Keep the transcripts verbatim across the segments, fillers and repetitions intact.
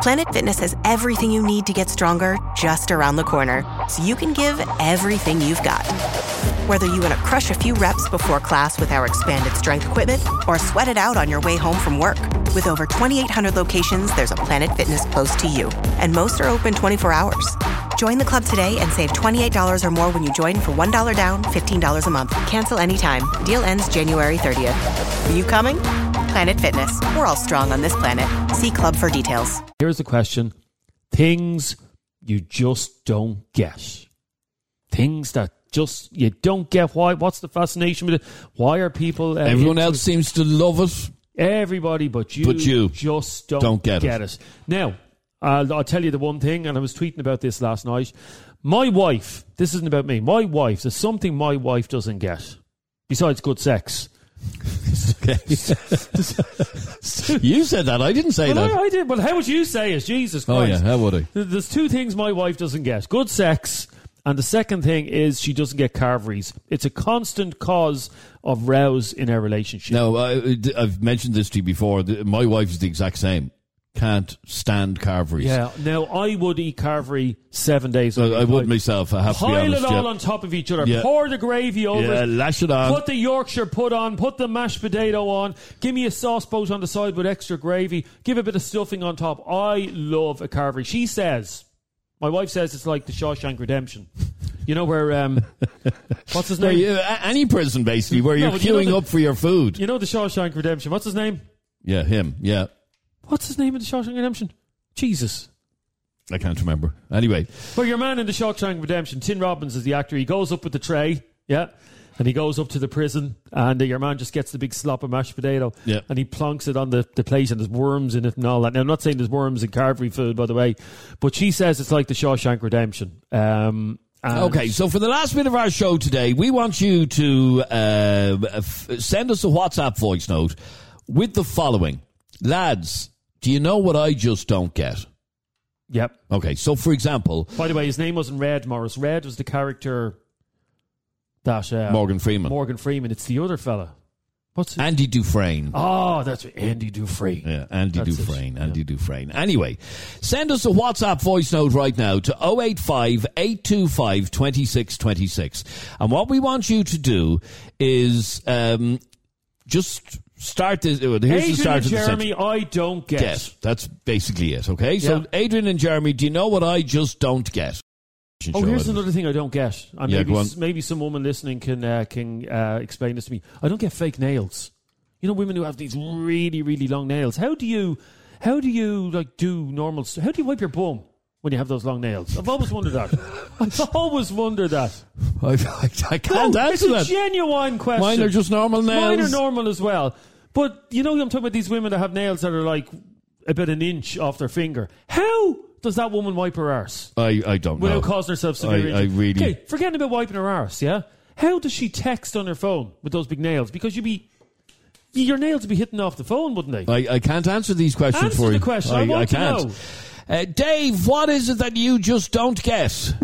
Planet Fitness has everything you need to get stronger just around the corner, so you can give everything you've got. Whether you want to crush a few reps before class with our expanded strength equipment or sweat it out on your way home from work. With over twenty-eight hundred locations, there's a Planet Fitness close to you, and most are open twenty-four hours. Join the club today and save twenty-eight dollars or more when you join for one dollar down, fifteen dollars a month. Cancel anytime. Deal ends January thirtieth. Are you coming? Planet Fitness. We're all strong on this planet. See club for details. Here's the question. Things you just don't get. Things that just you don't get. Why? What's the fascination with it? Why are people... Uh, Everyone else seems to love it. Everybody but you, but you just don't, don't get, get it. it. Now, I'll, I'll tell you the one thing, and I was tweeting about this last night. My wife, this isn't about me, my wife, there's something my wife doesn't get, besides good sex. You said that, I didn't say well, that. I, I did, but how would you say it? Jesus Christ. Oh yeah, how would I? There's two things my wife doesn't get. Good sex, and the second thing is she doesn't get carveries. It's a constant cause of rows in our relationship. No, I, I've mentioned this to you before. My wife is the exact same. Can't stand carveries. Yeah, now I would eat carvery seven days a week. I would myself, I have to be Pile honest. it all yeah. on top of each other. Yeah. Pour the gravy over yeah, it. lash it on. Put the Yorkshire put on. Put the mashed potato on. Give me a sauce boat on the side with extra gravy. Give a bit of stuffing on top. I love a carvery. She says, my wife says it's like the Shawshank Redemption. You know where, um, what's his name? You, any prison, basically, where No, you're you know queuing the, up for your food. You know the Shawshank Redemption. What's his name? Yeah, him, yeah. What's his name in the Shawshank Redemption? Jesus. I can't remember. Anyway. Well, your man in the Shawshank Redemption, Tim Robbins is the actor. He goes up with the tray, yeah, and he goes up to the prison, and uh, your man just gets the big slop of mashed potato, yeah, and he plonks it on the, the plate, and there's worms in it and all that. Now, I'm not saying there's worms in carvery food, by the way, but she says it's like the Shawshank Redemption. Um, okay, so for the last bit of our show today, we want you to uh, f- send us a WhatsApp voice note with the following. Lads, do you know what I just don't get? Yep. Okay, so for example... By the way, his name wasn't Red, Morris. Red was the character that... Uh, Morgan Freeman. Morgan Freeman. It's the other fella. What's it? Andy Dufresne. Oh, that's right. Andy Dufresne. Yeah, Andy that's Dufresne. it. Andy yeah. Dufresne. Anyway, send us a WhatsApp voice note right now to oh eight five, eight two five, two six two six. And what we want you to do is um, just... Start this. Here's Adrian the start and of the Jeremy, sentence. I don't get. Get. That's basically it, okay? So, yeah. Adrian and Jeremy, do you know what I just don't get? Oh, here's another thing I don't get. And yeah, maybe, go on. maybe some woman listening can uh, can uh, explain this to me. I don't get fake nails. You know, women who have these really, really long nails. How do you, how do you like do normal? St- how do you wipe your bum when you have those long nails? I've always wondered that. I've always wondered that. I, I, I can't no, answer that. It's a genuine question. Mine are just normal nails. Mine are normal as well. But, you know, I'm talking about these women that have nails that are like about an inch off their finger. How does that woman wipe her arse? I, I don't without know. Without causing herself severe I, injury. I really... Okay, forgetting about wiping her arse, yeah? How does she text on her phone with those big nails? Because you'd be... Your nails would be hitting off the phone, wouldn't they? I, I can't answer these questions answer for you. the question. I, I, want I to can't. know. Uh, Dave, what is it that you just don't get?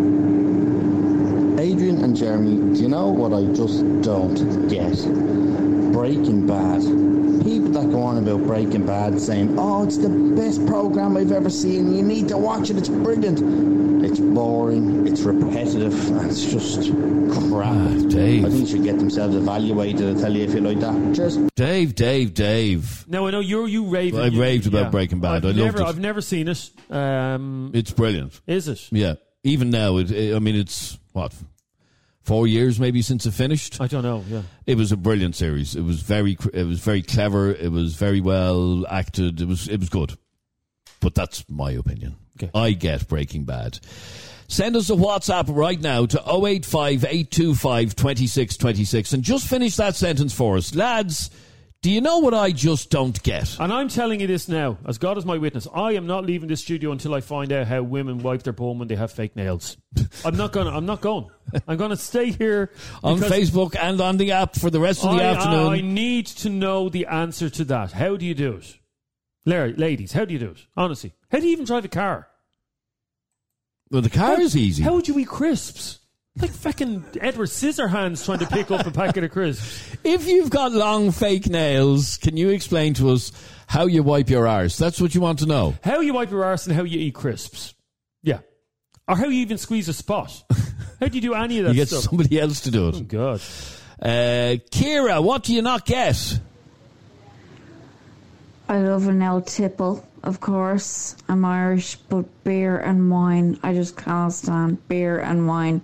Adrian and Jeremy, do you know what I just don't get? Breaking Bad. People that go on about Breaking Bad saying, oh, it's the best program I've ever seen, you need to watch it, it's brilliant. It's boring, it's repetitive, and it's just crap. Ah, Dave. I think you should get themselves evaluated, I'll tell you if you like that. Cheers. Dave, Dave, Dave. No, I know you're, you raved. I raved about yeah. Breaking Bad. I've I never, loved it. I've never seen it. Um, it's brilliant. Is it? Yeah. Even now, it, it, I mean, it's, what, four years maybe since it finished? I don't know, yeah. It was a brilliant series. It was very it was very clever. It was very well acted. It was it was good. But that's my opinion. Okay. I get Breaking Bad. Send us a WhatsApp right now to oh eight five, eight two five, two six two six and just finish that sentence for us. Lads, do you know what I just don't get? And I'm telling you this now, as God is my witness, I am not leaving this studio until I find out how women wipe their bum when they have fake nails. I'm not going. I'm not going. I'm going to stay here on Facebook and on the app for the rest of the I, afternoon. I, I need to know the answer to that. How do you do it, Larry, ladies? How do you do it? Honestly, how do you even drive a car? Well, the car how, is easy. How would you eat crisps? Like fucking Edward Scissorhands trying to pick up a packet of crisps. If you've got long fake nails, can you explain to us how you wipe your arse? That's what you want to know. How you wipe your arse and how you eat crisps. Yeah. Or how you even squeeze a spot. How do you do any of that You get stuff? somebody else to do it. Oh, God. Uh, Ciara, what do you not get? I love an El Tipple, of course. I'm Irish, but beer and wine, I just can't stand beer and wine.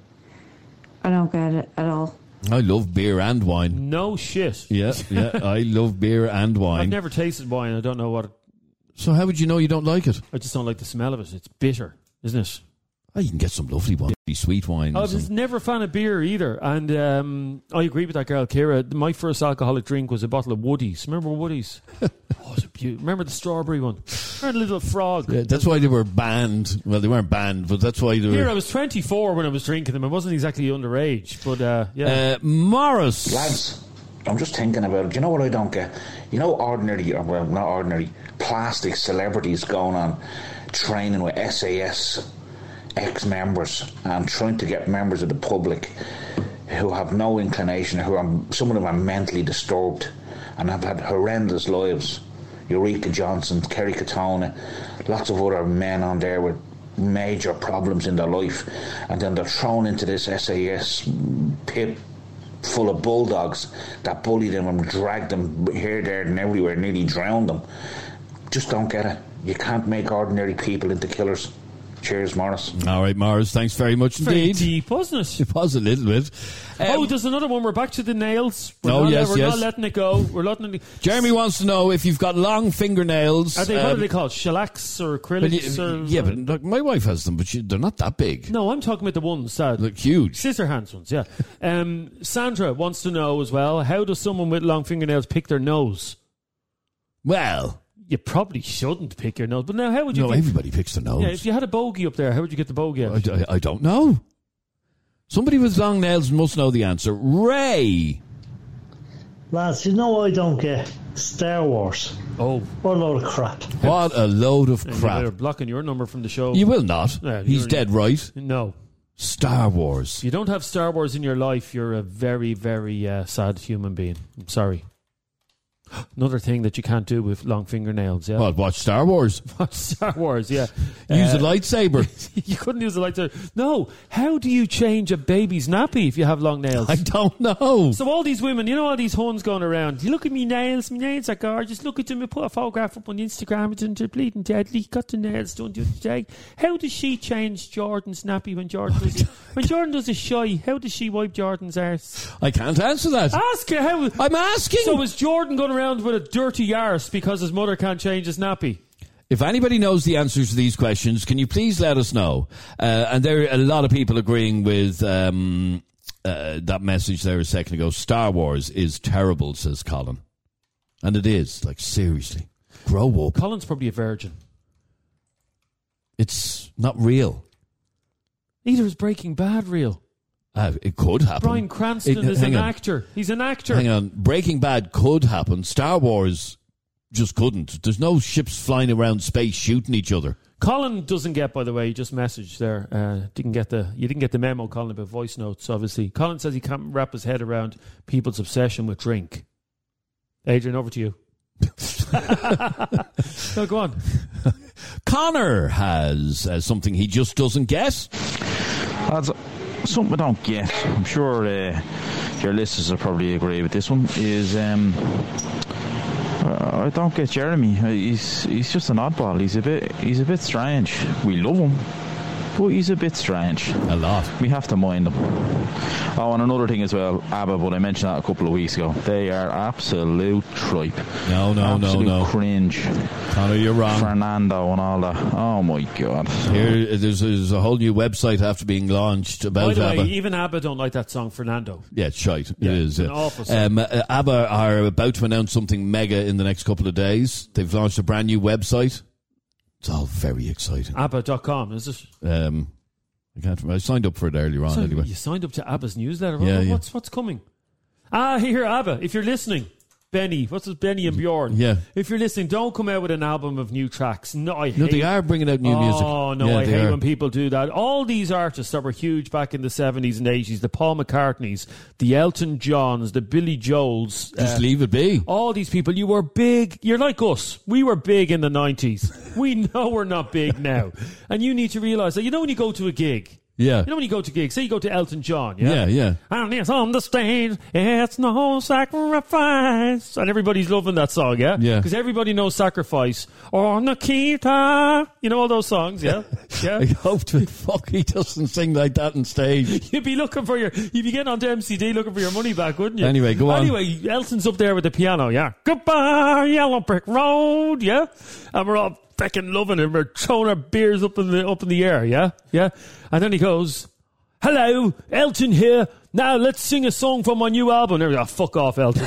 I don't get it at all. I love beer and wine. No shit. Yeah, yeah, I love beer and I've wine. never tasted wine. I don't know what... It, So how would you know you don't like it? I just don't like the smell of it. It's bitter, isn't it? Oh, you can get some lovely wines, sweet wines. I was and- never a fan of beer either. And um, I agree with that girl, Ciara. My first alcoholic drink was a bottle of Woodies. Remember Woodies? Oh, it was a beaut- Remember the strawberry one? Remember the little frog? Yeah, that's why they were banned. Well, they weren't banned, but that's why they were... Here, I was twenty-four when I was drinking them. I wasn't exactly underage, but uh, yeah. Uh, Morris. Lads, I'm just thinking about it. Do you know what I don't get? You know, ordinary, or well, not ordinary, plastic celebrities going on training with S A S ex-members and trying to get members of the public who have no inclination, who are, some of them are mentally disturbed and have had horrendous lives. Eureka Johnson, Kerry Katona, lots of other men on there with major problems in their life, and then they're thrown into this S A S pit full of bulldogs that bully them and drag them here, there and everywhere, nearly drown them. Just don't get it. You can't make ordinary people into killers. Cheers, Morris. All right, Morris, thanks very much Very indeed. deep, wasn't it? It was a little bit. Um, oh, there's another one. We're back to the nails. We're Oh, not, yes, We're yes. not letting it go. We're letting it... Jeremy wants to know if you've got long fingernails. Are they, what um, are they called? Shellacs or but acrylics? y- or, yeah, but look, my wife has them, but she, they're not that big. No, I'm talking about the ones that... Look huge. Scissor hands ones, yeah. Um, Sandra wants to know as well, how does someone with long fingernails pick their nose? Well, You probably shouldn't pick your nose, but now how would you no, pick... everybody picks their nose. Yeah, if you had a bogey up there, how would you get the bogey out? I, I, I don't know. Somebody with long nails must know the answer. Ray. Lads, you know what I don't get? Star Wars. Oh. What a load of crap. What a load of And You're crap. blocking your number from the show. You will not. Yeah, He's you're- dead right. No. Star Wars. If you don't have Star Wars in your life, you're a very, very uh, sad human being. I'm sorry. Another thing that you can't do with long fingernails, yeah? What, watch Star Wars? Watch Star Wars, yeah. Use Uh, a lightsaber. You couldn't use a lightsaber. No. How do you change a baby's nappy if you have long nails? I don't know. So all these women, you know all these huns going around, you look at me nails, my nails are gorgeous, look at them, I put a photograph up on Instagram, it's they're bleeding deadly, got the nails done the other day. How does she change Jordan's nappy when Jordan does it? When Jordan does a shy, how does she wipe Jordan's arse? I can't answer that. Ask her how... I'm asking. So is Jordan going around with a dirty arse because his mother can't change his nappy? If anybody knows the answers to these questions, can you please let us know? Uh, and there are a lot of people agreeing with um, uh, that message there a second ago. Star Wars is terrible, says Colin. And it is. Like, seriously. Grow up. Colin's probably a virgin. It's not real. Neither is Breaking Bad real. Uh, it could happen. Bryan Cranston It- is hang an on. actor. He's an actor. Hang on. Breaking Bad could happen. Star Wars just couldn't. There's no ships flying around space shooting each other. Colin doesn't get, by the way, he just messaged there. Uh, didn't get the you didn't get the memo, Colin, about voice notes. Obviously, Colin says he can't wrap his head around people's obsession with drink. Adrian, over to you. No, go on. Connor has uh, something he just doesn't get. Lads, something I don't get, I'm sure uh, your listeners will probably agree with this one, is um, uh, I don't get Jeremy. Uh, He's he's just an oddball. He's a bit he's a bit strange. We love him, but he's a bit strange. A lot. We have to mind him. Oh, and another thing as well, ABBA, but I mentioned that a couple of weeks ago. They are absolute tripe. No, no, no, absolute no. cringe. Connor, you're wrong. Fernando and all that. Oh my God. Here, there's, there's a whole new website after being launched about By the ABBA. way, even ABBA don't like that song, Fernando. Yeah, it's shite. Yeah, it is. an yeah. awful song. Um, uh, ABBA are about to announce something mega in the next couple of days. They've launched a brand new website. It's all very exciting. ABBA dot com, is it? Um, I can't remember. I signed up for it earlier on So anyway. you signed up to ABBA's newsletter. Yeah, What- yeah. What's what's coming? Ah, here, ABBA. If you're listening, Benny. What's this? Benny and Bjorn. Yeah. If you're listening, don't come out with an album of new tracks. No, I hate. No, they are bringing out new oh, music. Oh no, yeah, I they hate are. when people do that. All these artists that were huge back in the seventies and eighties, the Paul McCartneys, the Elton Johns, the Billy Joels. Just uh, leave it be. All these people, you were big. You're like us. We were big in the nineties. We know we're not big now. And you need to realise that, you know, when you go to a gig, Yeah. you know when you go to gigs, say you go to Elton John, yeah? Yeah, yeah. And it's on the stage, it's no sacrifice. And everybody's loving that song, yeah? Yeah. Because everybody knows Sacrifice. Or Nikita. You know all those songs, yeah? Yeah. I hope to fuck he doesn't sing like that on stage. You'd be looking for your, you'd be getting onto M C D looking for your money back, wouldn't you? Anyway, go on. Anyway, Elton's up there with the piano, yeah? Goodbye, Yellow Brick Road, yeah? And we're all fucking loving it. We're throwing our beers up in the up in the air, yeah? Yeah? And then he goes, hello, Elton here. Now let's sing a song from my new album. There we go. Fuck off, Elton.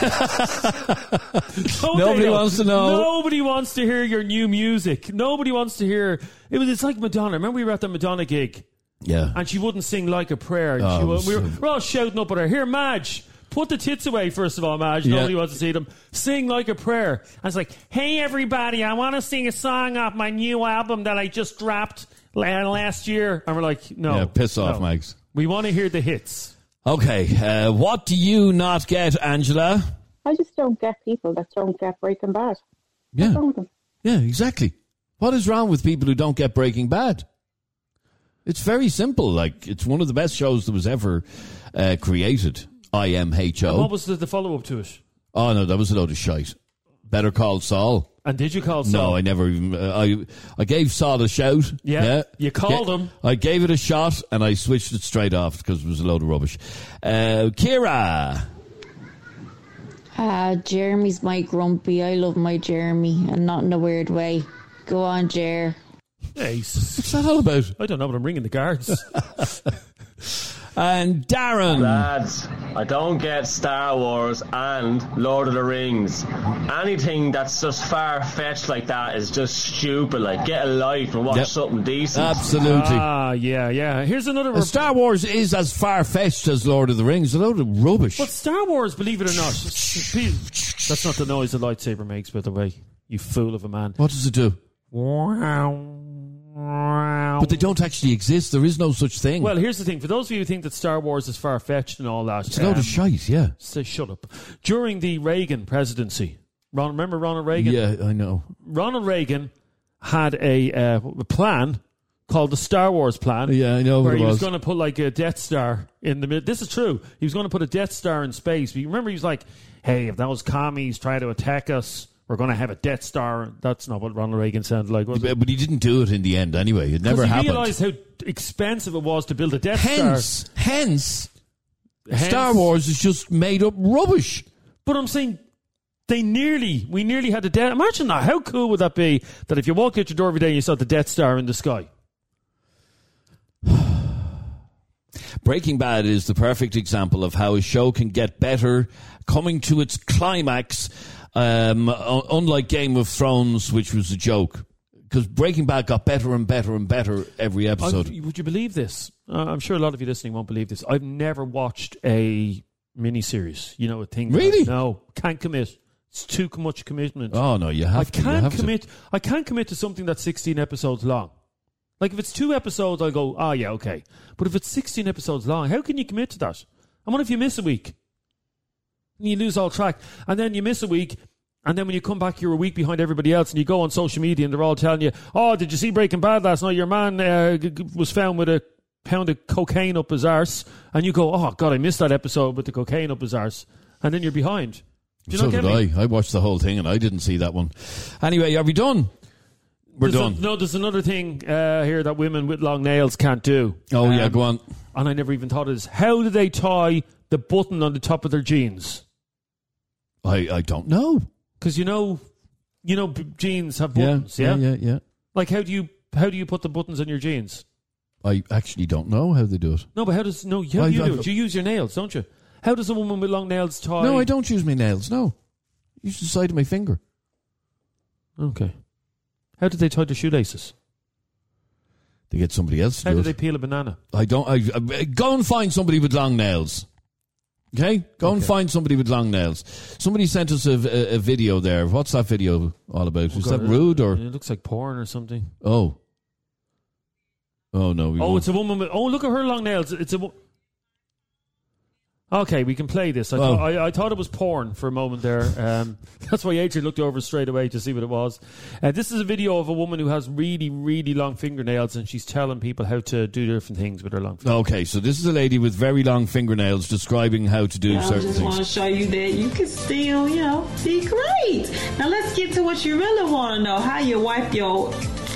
Nobody wants to know. Nobody wants to hear your new music. Nobody wants to hear. It was. It's like Madonna. Remember we were at the Madonna gig, Yeah. and she wouldn't sing Like a Prayer. Oh, she, it was we were, so- we're all shouting up at her. Here, Madge. Put the tits away, first of all, Madge. Yeah. Nobody wants to see them. Sing Like a Prayer. I was like, hey, everybody, I want to sing a song off my new album that I just dropped la- last year. And we're like, no. Yeah, piss off, no. Mags. We want to hear the hits. Okay, uh, what do you not get, Angela? I just don't get people that don't get Breaking Bad. Yeah. What's wrong with them? Yeah, exactly. What is wrong with people who don't get Breaking Bad? It's very simple. Like, it's one of the best shows that was ever uh, created. I M H O. And what was the, the follow-up to it? Oh, no, that was a load of shite. Better Call Saul. And did you call Saul? No, I never even... Uh, I I gave Saul a shout. Yeah, you called Ga- him. I gave it a shot, and I switched it straight off because it was a load of rubbish. Uh, Kira. Ah, Jeremy's my grumpy. I love my Jeremy, and not in a weird way. Go on, Jer. Hey, What's that all about? I don't know, but I'm ringing the guards. And Darren. Lads, I don't get Star Wars and Lord of the Rings. Anything that's just far-fetched like that is just stupid. Like, get a life and watch Yep. something decent. Absolutely. Ah, yeah, yeah. Here's another... Uh, Star Wars is as far-fetched as Lord of the Rings. A load of rubbish. But Star Wars, believe it or not, that's not the noise a lightsaber makes, by the way. You fool of a man. What does it do? Wow. But they don't actually exist. There is no such thing. Well, here's the thing. For those of you who think that Star Wars is far-fetched and all that... it's a load um, of shite, yeah. Say, shut up. During the Reagan presidency, Ron, remember Ronald Reagan? Yeah, I know. Ronald Reagan had a, uh, a plan called the Star Wars plan. Yeah, I know where what it he was, was. going to put like a Death Star in the middle. This is true. He was going to put a Death Star in space. But you remember he was like, hey, if those commies try to attack us, we're going to have a Death Star. That's not what Ronald Reagan sounded like, was it? But he didn't do it in the end anyway. It never he happened. realised how expensive it was to build a Death Hence, Star. hence, Hence, Star Wars is just made up rubbish. But I'm saying they nearly, we nearly had a Death. Imagine that. How cool would that be that if you walked out your door every day and you saw the Death Star in the sky? Breaking Bad is the perfect example of how a show can get better, coming to its climax, um, un- unlike Game of Thrones, which was a joke. Because Breaking Bad got better and better and better every episode. I, would you believe this? Uh, I'm sure a lot of you listening won't believe this. I've never watched a miniseries. You know, a thing. Really? That, no, can't commit. It's too much commitment. Oh, no, you have I to. you can't have to. commit. I can't commit to something that's sixteen episodes long. Like if it's two episodes, I'll go, oh yeah, okay. But if it's sixteen episodes long, how can you commit to that? And what if you miss a week? And you lose all track. And then you miss a week, and then when you come back, you're a week behind everybody else, and you go on social media, and they're all telling you, oh, did you see Breaking Bad last night? Your man uh, g- g- was found with a pound of cocaine up his arse. And you go, oh, God, I missed that episode with the cocaine up his arse. And then you're behind. Do you so not did get me? I. I watched the whole thing and I didn't see that one. Anyway, are we done? We're There's done. A, no, there's another thing uh, here that women with long nails can't do. Oh, yeah, Um, go on. And I never even thought of this. How do they tie the button on the top of their jeans? I, I don't know. Because you know, you know, b- jeans have buttons. yeah, Yeah? yeah, yeah, yeah. Like how do you how do you put the buttons on your jeans? I actually don't know how they do it. No, but how does no? How I- do you I- do it? You use your nails, don't you? How does a woman with long nails tie? No, I don't use my nails, no. Use the side of my finger. Okay. How did they tie the shoelaces? They get somebody else to How do do it. they peel a banana? I don't. I, I, go and find somebody with long nails. Okay, go and Okay. find somebody with long nails. Somebody sent us a, a, a video there. What's that video all about? Is God, that rude or? It looks like porn or something. Oh. Oh, no. We Oh, won't. it's a woman with... Oh, look at her long nails. It's a... wo- Okay, we can play this. I, Oh. thought, I, I thought it was porn for a moment there. Um, that's why Adrian looked over straight away to see what it was. Uh, this is a video of a woman who has really, really long fingernails, and she's telling people how to do different things with her long fingernails. Okay, so this is a lady with very long fingernails describing how to do I certain just want to things. show you that you can still, you know, be great. Now let's get to what you really want to know: how you wipe your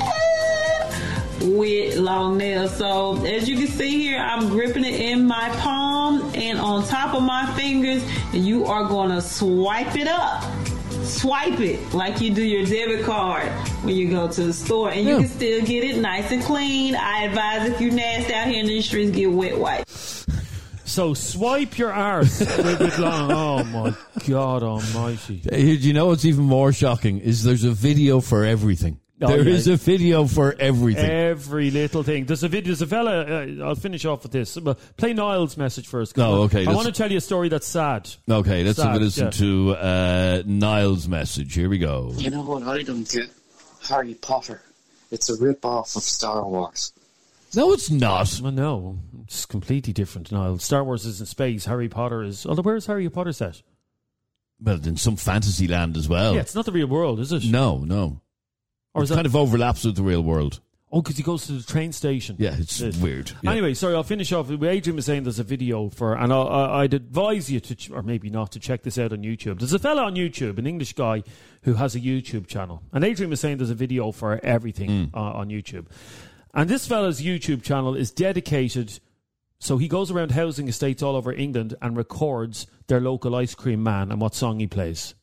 with long nails. So as you can see here, I'm gripping it in my palm and on top of my fingers, and you are going to swipe it up. Swipe it like you do your debit card when you go to the store, and you Yeah. can still get it nice and clean. I advise if you're nasty out here in the streets, get wet wipe. So swipe your arse with, with long... Oh, my God almighty. Hey, do you know what's even more shocking? Is there's a video for everything. Oh, There is yeah. a video for everything. Every little thing. There's a video. There's a fella. Uh, I'll finish off with this. But play Niall's message first. 'cause Oh, okay, I let's- want to tell you a story that's sad. Okay, let's have a Sad, listen yeah. to uh, Niall's message. Here we go. You know what I don't get? Harry Potter. It's a rip-off of Star Wars. No, it's not. Well, no, it's completely different. Niall. Star Wars is in space. Harry Potter is. Although, where's Harry Potter set? Well, in some fantasy land as well. Yeah, it's not the real world, is it? No, no. Or It is that- kind of overlaps with the real world. Oh, because he goes to the train station. Yeah, it's weird. Yeah. Anyway, sorry, I'll finish off. Adrian was saying there's a video for, and I'll, I- I'd advise you to, ch- or maybe not, to check this out on YouTube. There's a fella on YouTube, an English guy, who has a YouTube channel. And Adrian was saying there's a video for everything Mm. uh, on YouTube. And this fella's YouTube channel is dedicated, so he goes around housing estates all over England and records their local ice cream man and what song he plays.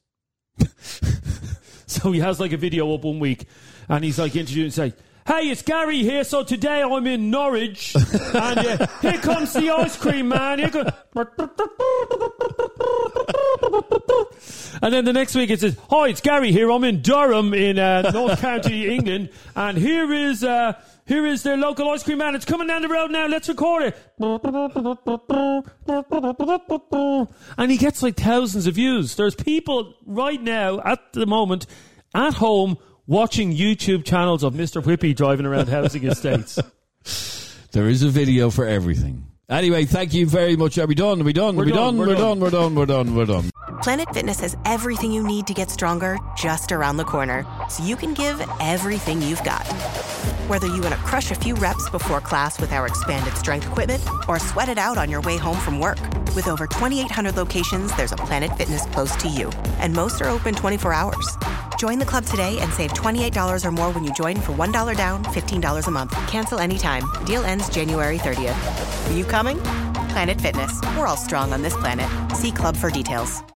So he has like a video up one week, and he's like introducing, like, "Hey, it's Gary here. So today I'm in Norwich, and uh, here comes the ice cream man." Here go- and then the next week it says, "Hi, it's Gary here. I'm in Durham in uh, North County, England, and here is uh, here is their local ice cream man. It's coming down the road now. Let's record it." And he gets like thousands of views. There's people right now at the moment at home watching YouTube channels of Mister Whippy driving around housing estates. There is a video for everything. Anyway, thank you very much. Are we done? Are we done? We're Are we done, done? we're We're done. done. We're done. We're done. We're done. Planet Fitness has everything you need to get stronger just around the corner, so you can give everything you've got. Whether you want to crush a few reps before class with our expanded strength equipment or sweat it out on your way home from work. With over twenty-eight hundred locations, there's a Planet Fitness close to you, and most are open twenty-four hours. Join the club today and save twenty-eight dollars or more when you join for one dollar down, fifteen dollars a month. Cancel anytime. Deal ends January thirtieth. Are you coming? Planet Fitness. We're all strong on this planet. See club for details.